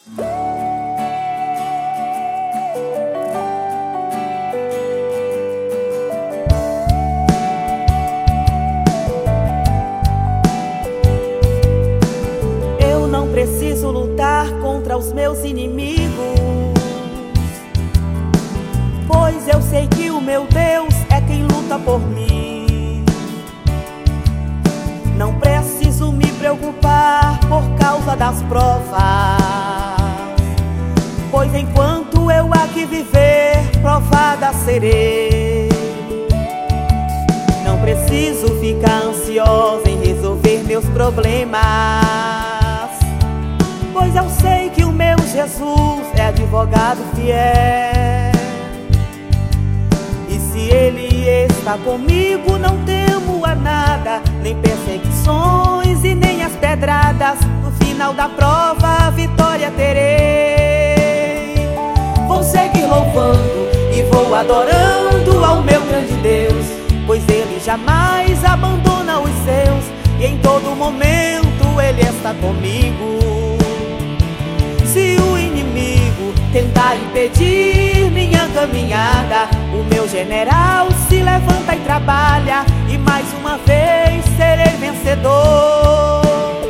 Eu não preciso lutar contra os meus inimigos, pois eu sei que o meu Deus é quem luta por mim. Não preciso me preocupar por causa das provas, pois enquanto eu aqui viver, provada serei. Não preciso ficar ansiosa em resolver meus problemas, pois eu sei que o meu Jesus é advogado fiel. E se Ele está comigo, não temo a nada, nem perseguições e nem as pedradas. No final da prova, a vitória terei. Vou seguir louvando e vou adorando ao meu grande Deus, pois Ele jamais abandona os seus, e em todo momento Ele está comigo. Se o inimigo tentar impedir minha caminhada, o meu general se levanta e trabalha, e mais uma vez serei vencedor.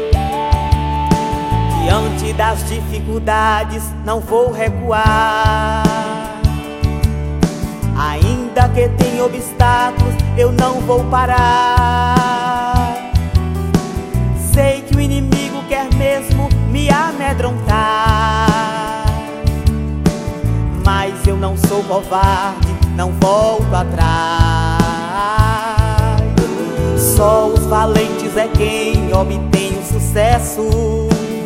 Diante das dificuldades não vou recuar, ainda que tenha obstáculos eu não vou parar. Sei que o inimigo quer mesmo me amedrontar, mas eu não sou covarde, não volto atrás. Só os valentes é quem obtém o sucesso.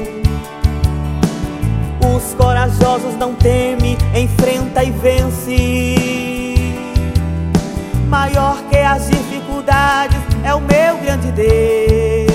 Os corajosos não temem, enfrenta e vence. Maior que as dificuldades é o meu grande Deus,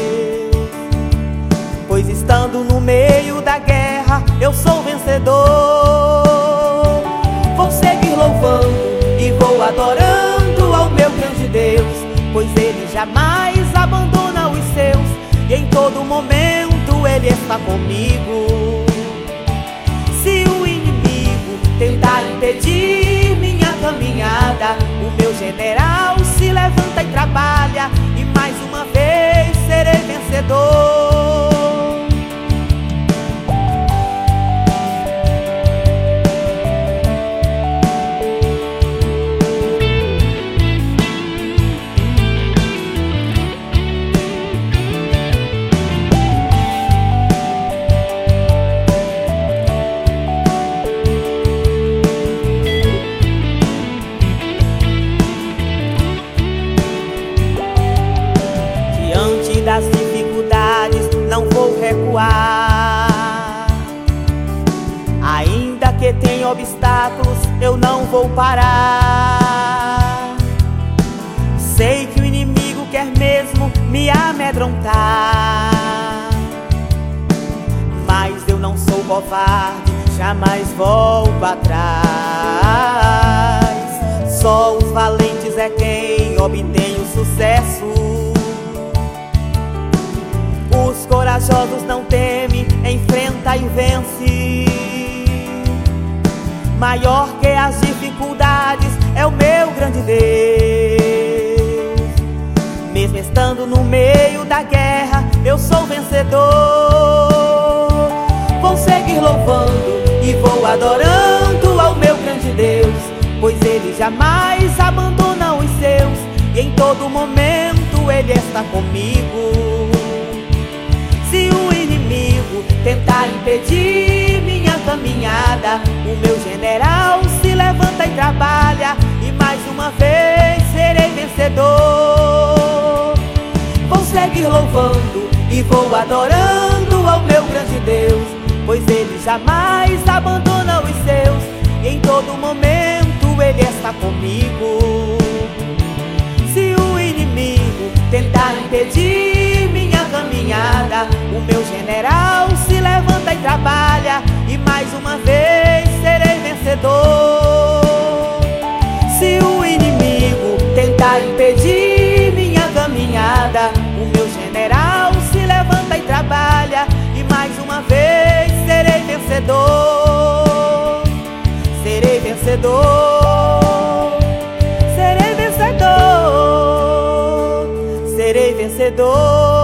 pois estando no meio da guerra eu sou vencedor. Vou seguir louvando e vou adorando ao meu grande Deus, pois Ele jamais abandona os seus, e em todo momento Ele está comigo. Se o inimigo tentar impedir minha caminhada, o meu general se levanta e trabalha, e mais uma vez serei vencedor. Das dificuldades não vou recuar, ainda que tenha obstáculos eu não vou parar. Sei que o inimigo quer mesmo me amedrontar, mas eu não sou covarde, jamais volto atrás. Só os valentes é quem obtém o sucesso. Os corajosos não temem, enfrenta e vence. Maior que as dificuldades é o meu grande Deus. Mesmo estando no meio da guerra, eu sou vencedor. Vou seguir louvando e vou adorando ao meu grande Deus, pois Ele jamais abandona os seus, e em todo momento Ele está comigo. Se o inimigo tentar impedir minha caminhada, o meu general se levanta e trabalha, e mais uma vez serei vencedor. Vou seguir louvando e vou adorando ao meu grande Deus, pois Ele jamais abandona os seus, e em todo momento Ele está comigo. Se o inimigo tentar impedir minha caminhada, o meu general se levanta e trabalha, e mais uma vez serei vencedor. Se o inimigo tentar impedir minha caminhada, o meu general se levanta e trabalha, e mais uma vez serei vencedor. serei vencedor, serei vencedor, serei vencedor.